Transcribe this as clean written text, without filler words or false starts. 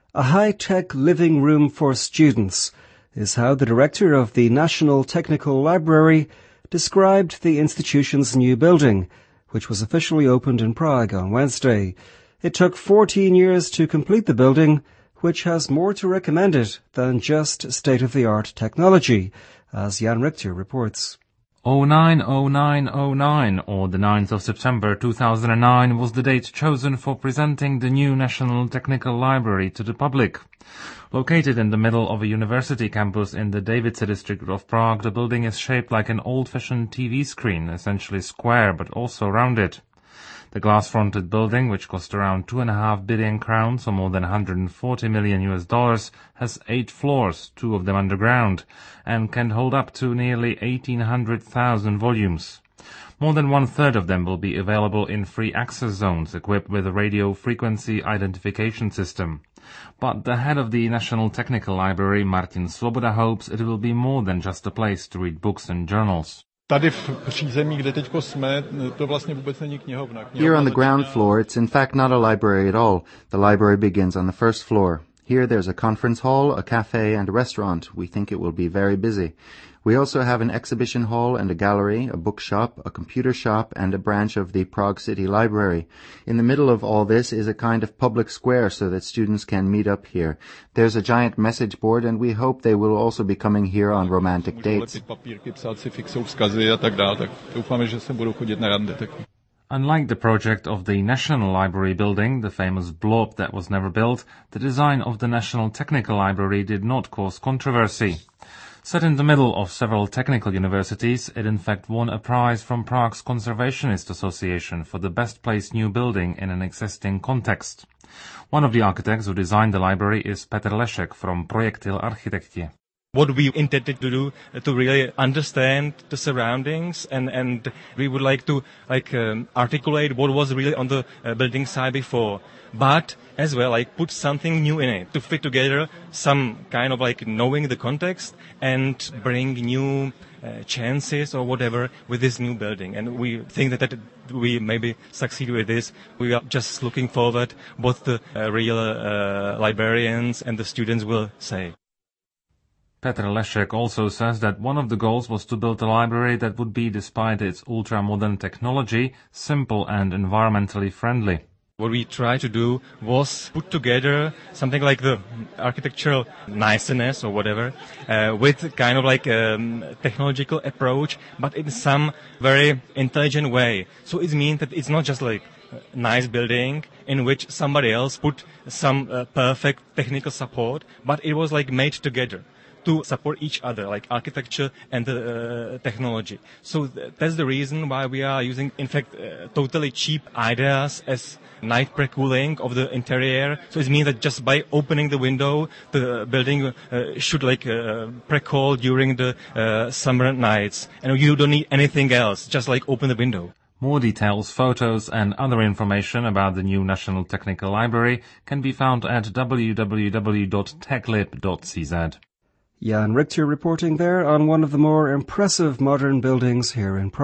A high-tech living room for students is how the director of the National Technical Library described the institution's new building, which was officially opened in Prague on Wednesday. It took 14 years to complete the building, which has more to recommend it than just state-of-the-art technology, as Jan Richter reports. 090909, or the 9th of September 2009, was the date chosen for presenting the new National Technical Library to the public. Located in the middle of a university campus in the Davice district of Prague, the building is shaped like an old-fashioned TV screen, essentially square but also rounded. The glass-fronted building, which cost around 2.5 billion crowns, or more than $140 million, has 8 floors, 2 of them underground, and can hold up to nearly 1,800,000 volumes. More than 1/3 of them will be available in free access zones equipped with a radio frequency identification system. But the head of the National Technical Library, Martin Svoboda, hopes it will be more than just a place to read books and journals. Tady v přízemí, kde teďko jsme, to vlastně vůbec není knihovna. Here on the ground floor, it's in fact not a library at all. The library begins on the first floor. Here there's a conference hall, a cafe and a restaurant. We think it will be very busy. We also have an exhibition hall and a gallery, a bookshop, a computer shop and a branch of the Prague City Library. In the middle of all this is a kind of public square so that students can meet up here. There's a giant message board and we hope they will also be coming here on romantic dates. Unlike the project of the National Library building, the famous blob that was never built, the design of the National Technical Library did not cause controversy. Set in the middle of several technical universities, it in fact won a prize from Prague's Conservationist Association for the best placed new building in an existing context. One of the architects who designed the library is Petr Lešek from Projektil Architekti. What we intended to do to really understand the surroundings, and we would like to articulate what was really on the building side before, but as well put something new in it to fit together some kind of knowing the context and bring new chances or whatever with this new building. And we think that we maybe succeed with this. We are just looking forward what the real librarians and the students will say. Petr Lešek also says that one of the goals was to build a library that would be, despite its ultra-modern technology, simple and environmentally friendly. What we tried to do was put together something like the architectural niceness or whatever, with kind of technological approach, but in some very intelligent way. So it means that it's not just nice building in which somebody else put some perfect technical support, but it was made together to support each other, architecture and technology. So that's the reason why we are using, in fact, totally cheap ideas as night pre-cooling of the interior. So it means that just by opening the window, the building should pre-cool during the summer nights. And you don't need anything else, just open the window. More details, photos and other information about the new National Technical Library can be found at www.techlib.cz. Jan Richter reporting there on one of the more impressive modern buildings here in Prague.